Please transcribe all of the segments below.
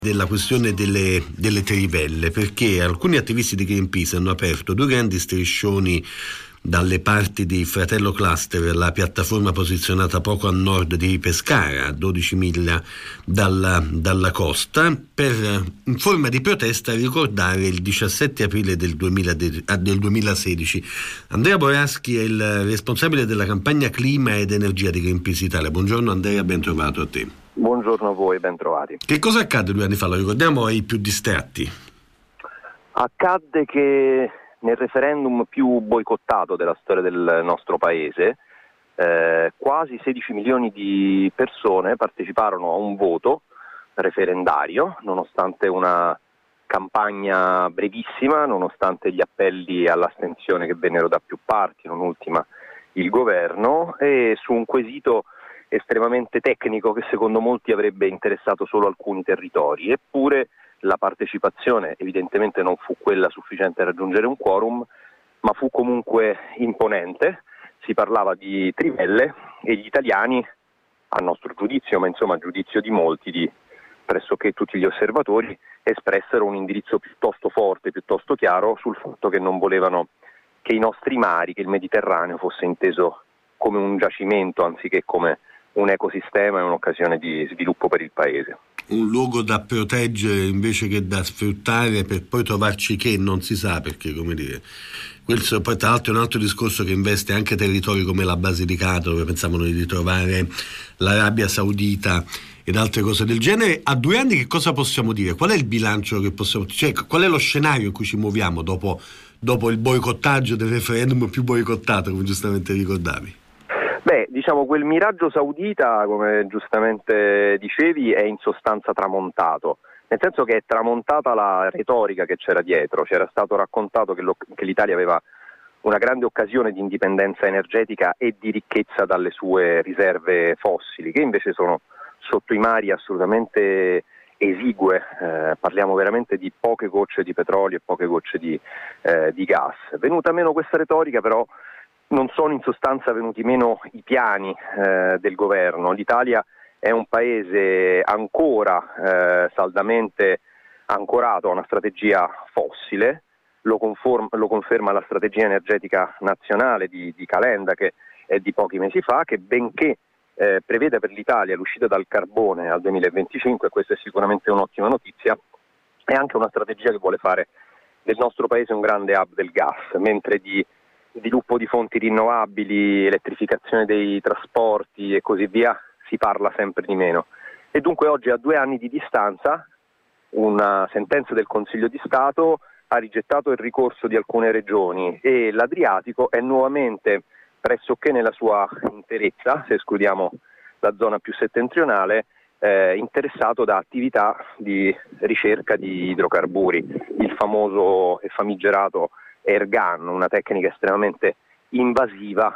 della questione delle trivelle, perché alcuni attivisti di Greenpeace hanno aperto 2 grandi striscioni dalle parti di Fratello Cluster, la piattaforma posizionata poco a nord di Pescara, a 12 miglia dalla costa, in forma di protesta a ricordare il 17 aprile del 2016. Andrea Boraschi è il responsabile della campagna Clima ed Energia di Greenpeace Italia. Buongiorno Andrea, ben trovato a te. Buongiorno a voi, ben trovati. Che cosa accadde 2 anni fa? Lo ricordiamo ai più distratti. Accadde che nel referendum più boicottato della storia del nostro paese, quasi 16 milioni di persone parteciparono a un voto referendario, nonostante una campagna brevissima, nonostante gli appelli all'astensione che vennero da più parti, non ultima il governo, e su un quesito estremamente tecnico che secondo molti avrebbe interessato solo alcuni territori. Eppure la partecipazione evidentemente non fu quella sufficiente a raggiungere un quorum, ma fu comunque imponente. Si parlava di trivelle e gli italiani, a nostro giudizio, ma insomma a giudizio di molti, di pressoché tutti gli osservatori, espressero un indirizzo piuttosto forte, piuttosto chiaro sul fatto che non volevano che i nostri mari, che il Mediterraneo fosse inteso come un giacimento anziché come un ecosistema e un'occasione di sviluppo per il paese. Un luogo da proteggere invece che da sfruttare per poi trovarci che non si sa, perché come dire, questo poi tra l'altro è un altro discorso che investe anche territori come la Basilicata, dove pensavano di ritrovare l'Arabia Saudita ed altre cose del genere. A 2 anni che cosa possiamo dire? Qual è il bilancio che possiamo, cioè qual è lo scenario in cui ci muoviamo dopo il boicottaggio del referendum più boicottato, come giustamente ricordavi? Diciamo quel miraggio saudita, come giustamente dicevi, è in sostanza tramontato, nel senso che è tramontata la retorica che c'era dietro. C'era stato raccontato che l'Italia aveva una grande occasione di indipendenza energetica e di ricchezza dalle sue riserve fossili, che invece sono sotto i mari assolutamente esigue. Parliamo veramente di poche gocce di petrolio e poche gocce di gas. Venuta meno questa retorica, però non sono in sostanza venuti meno i piani del governo. L'Italia è un paese ancora saldamente ancorato a una strategia fossile, lo conferma la strategia energetica nazionale di Calenda, che è di pochi mesi fa, che benché prevede per l'Italia l'uscita dal carbone al 2025, questa è sicuramente un'ottima notizia, è anche una strategia che vuole fare del nostro paese un grande hub del gas, mentre di sviluppo di fonti rinnovabili, elettrificazione dei trasporti e così via si parla sempre di meno. E dunque oggi, a 2 anni di distanza, una sentenza del Consiglio di Stato ha rigettato il ricorso di alcune regioni e l'Adriatico è nuovamente pressoché nella sua interezza, se escludiamo la zona più settentrionale, interessato da attività di ricerca di idrocarburi, il famoso e famigerato Airgun, una tecnica estremamente invasiva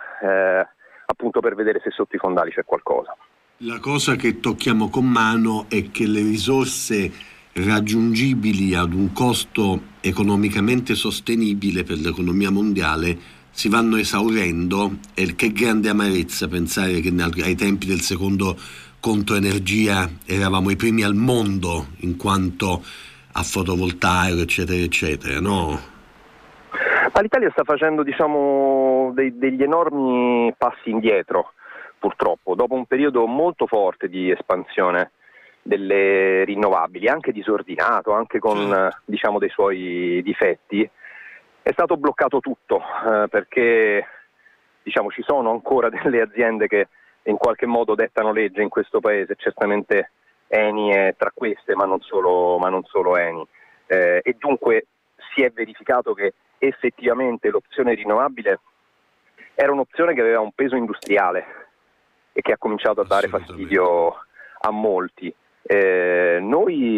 appunto per vedere se sotto i fondali c'è qualcosa. La cosa che tocchiamo con mano è che le risorse raggiungibili ad un costo economicamente sostenibile per l'economia mondiale si vanno esaurendo, e che grande amarezza pensare che ai tempi del secondo conto energia eravamo i primi al mondo in quanto a fotovoltaico eccetera eccetera, no? Ma l'Italia sta facendo degli enormi passi indietro, purtroppo, dopo un periodo molto forte di espansione delle rinnovabili, anche disordinato, anche con dei suoi difetti. È stato bloccato tutto perché ci sono ancora delle aziende che in qualche modo dettano legge in questo paese, certamente Eni è tra queste, ma non solo Eni, e dunque si è verificato che effettivamente l'opzione rinnovabile era un'opzione che aveva un peso industriale e che ha cominciato a dare fastidio a molti. Noi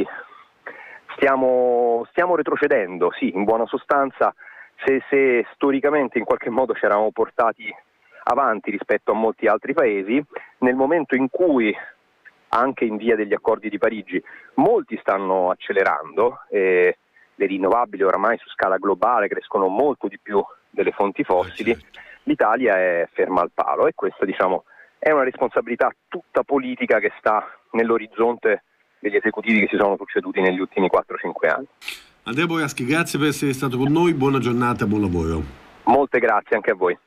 stiamo retrocedendo, sì, in buona sostanza, se storicamente in qualche modo ci eravamo portati avanti rispetto a molti altri paesi, nel momento in cui, anche in via degli accordi di Parigi, molti stanno accelerando, le rinnovabili oramai su scala globale crescono molto di più delle fonti fossili, l'Italia è ferma al palo, e questa è una responsabilità tutta politica che sta nell'orizzonte degli esecutivi che si sono succeduti negli ultimi 4-5 anni. Andrea Boiaschi, grazie per essere stato con noi, buona giornata, buon lavoro. Molte grazie anche a voi.